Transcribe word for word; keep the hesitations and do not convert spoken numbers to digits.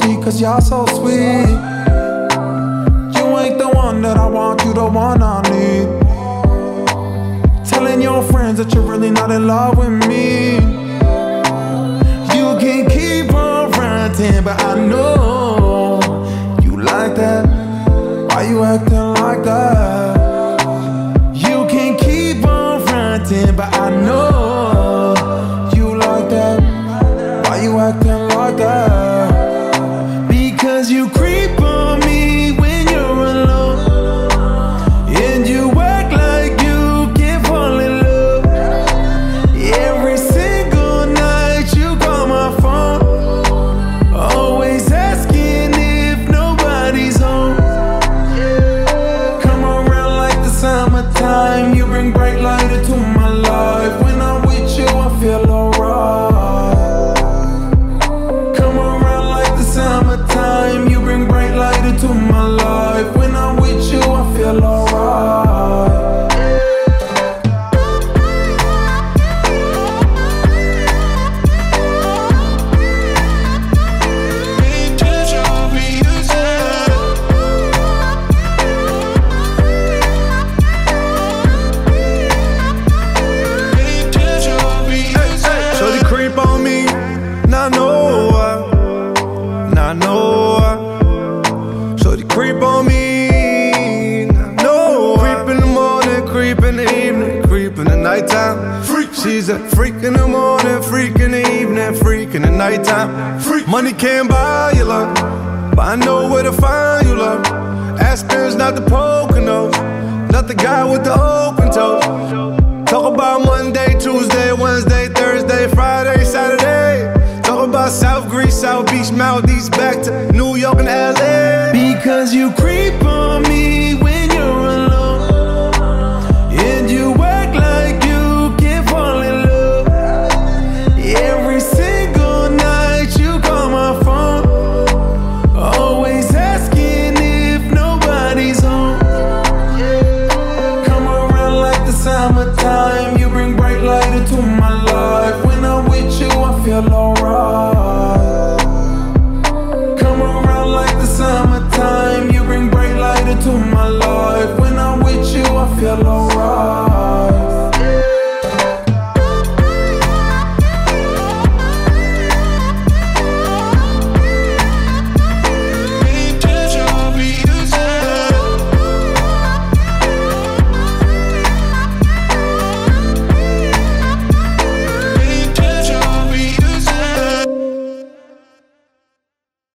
cause you're so sweet. You ain't the one that I want, you the one I need. Telling your friends that you're really not in love with me. You can keep on ranting, but I know you like that. Why you acting like that? You can keep on ranting, but I know you like that. Why you acting like that? Because you creep on me when you're alone, and you act like you can fall in love. Every single night you call my phone, always asking if nobody's home. Come around like the summertime, you bring bright light into my life. When I'm with you I feel alright. Come around like the summertime, you bring bright light into my life. When I'm with you I feel alright. Shorty creep on me, now I know why. Now I know why. Shorty creep on me, now I know why. Creep in the morning, creep in the evening, creep in the nighttime. Freak, she's a freak in the morning, freak in the evening, freak in the nighttime. Freak. Money can't buy you love, but I know where to find you love. Aspen's not the Poconos, not the guy with the open toes. Talk about Monday, Tuesday, Wednesday, Thursday, Friday, Saturday. Talk about South Greece, South Beach, Maldives, back to New York and L A. Because you creep on me when